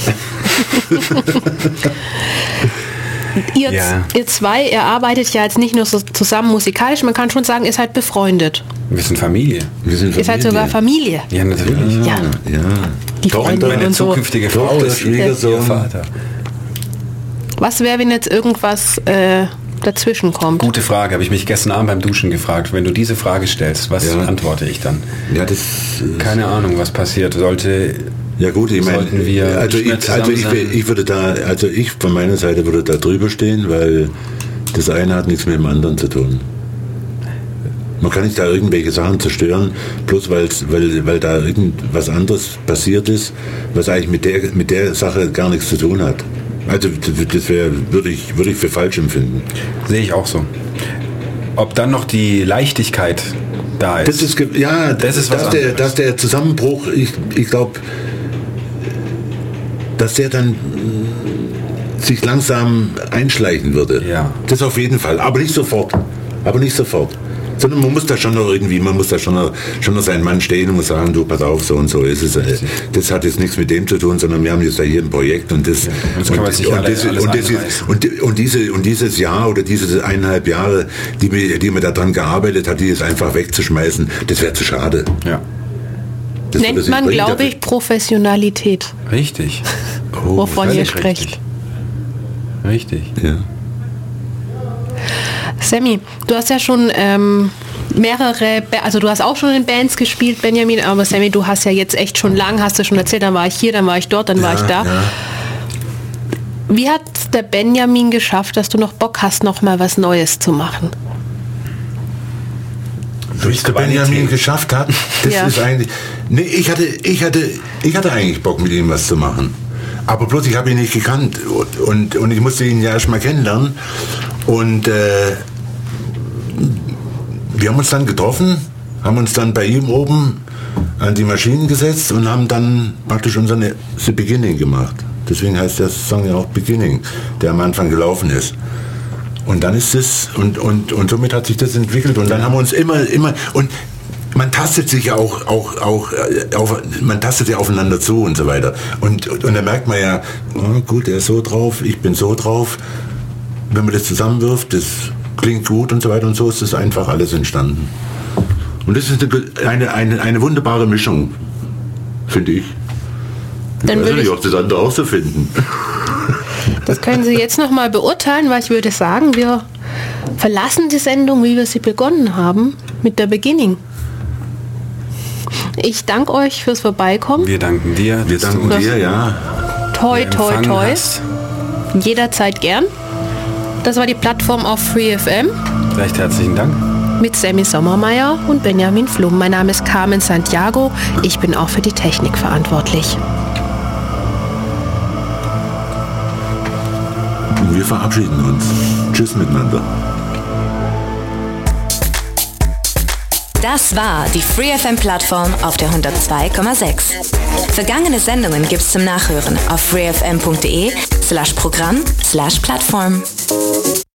Ihr, ja. ihr zwei, ihr arbeitet ja jetzt nicht nur so zusammen musikalisch, man kann schon sagen, ihr seid befreundet. Wir sind Familie. Wir sind Familie. Ihr seid sogar Familie. Ja, natürlich. Ja. ja. Die Freunde meine und so. Zukünftige Frau ist ihr Vater. Was wäre, wenn jetzt irgendwas äh, dazwischen kommt? Gute Frage, habe ich mich gestern Abend beim Duschen gefragt. Wenn du diese Frage stellst, was ja. antworte ich dann? Ja, das Keine Ahnung, was passiert. Sollte... Ja gut, ich meine, also, ich, also ich, ich würde da, also ich von meiner Seite würde da drüber stehen, weil das eine hat nichts mit dem anderen zu tun. Man kann nicht da irgendwelche Sachen zerstören, bloß weil, weil da irgendwas anderes passiert ist, was eigentlich mit der, mit der Sache gar nichts zu tun hat. Also das wäre, würde ich, würde ich für falsch empfinden. Sehe ich auch so. Ob dann noch die Leichtigkeit da ist. Das ist ge- ja, das ist was dass, der, anderes. dass der Zusammenbruch, ich, ich glaube, dass der dann mh, sich langsam einschleichen würde. Ja. Das auf jeden Fall, aber nicht sofort. Aber nicht sofort. Sondern man muss da schon noch irgendwie, man muss da schon noch, schon noch seinen Mann stehen und muss sagen, du, pass auf, so und so ist es. Das hat jetzt nichts mit dem zu tun, sondern wir haben jetzt da hier ein Projekt und das, ja, und, das und, und, und, alles, das, alles und, das ist, und, und, diese, und dieses Jahr oder diese eineinhalb Jahre, die wir, die man daran gearbeitet hat, die jetzt einfach wegzuschmeißen, das wäre zu schade. Ja. Das Nennt man, glaube ich, Professionalität. Richtig. Oh, wovon ihr sprecht. Richtig. richtig. Ja. Sammy, du hast ja schon ähm, mehrere, ba- also du hast auch schon in Bands gespielt, Benjamin, aber Sammy, du hast ja jetzt echt schon lang, hast du schon erzählt, dann war ich hier, dann war ich dort, dann Ja, war ich da. ja. Wie hat der Benjamin geschafft, dass du noch Bock hast, noch mal was Neues zu machen? Wie der Benjamin geschafft hat, das Ja. ist eigentlich. Nee, ich hatte, ich hatte, ich hatte eigentlich Bock, mit ihm was zu machen. Aber bloß ich habe ihn nicht gekannt und, und, und ich musste ihn ja erst mal kennenlernen. Und äh, wir haben uns dann getroffen, haben uns dann bei ihm oben an die Maschinen gesetzt und haben dann praktisch unseren The Beginning gemacht. Deswegen heißt der Song ja auch Beginning, der am Anfang gelaufen ist. Und dann ist es, und, und, und somit hat sich das entwickelt. Und dann haben wir uns immer, immer, und man tastet sich ja auch, auch, auch auf, man tastet ja aufeinander zu und so weiter. Und, und, und da merkt man ja, oh, gut, der ist so drauf, ich bin so drauf. Wenn man das zusammenwirft, das klingt gut und so weiter und so ist das einfach alles entstanden. Und das ist eine, eine, eine wunderbare Mischung, finde ich. Dann Ich weiß würde nicht, ich, ob das andere auch so finden. das können Sie jetzt noch mal beurteilen, weil ich würde sagen, wir verlassen die Sendung, wie wir sie begonnen haben, mit der Beginning. Ich danke euch fürs Vorbeikommen. Wir danken dir. Wir dass danken du dir, ja. Toi, toi, empfangen toi. hast. Jederzeit gern. Das war die Plattform auf Free F M Recht herzlichen Dank. mit Sammy Sommermeier und Benjamin Flum. Mein Name ist Carmen Santiago. Ich bin auch für die Technik verantwortlich. Und wir verabschieden uns. Tschüss miteinander. Das war die Free F M-Plattform auf der hundertzwei Komma sechs. Vergangene Sendungen gibt's zum Nachhören auf freefm punkt de slash Programm slash Plattform.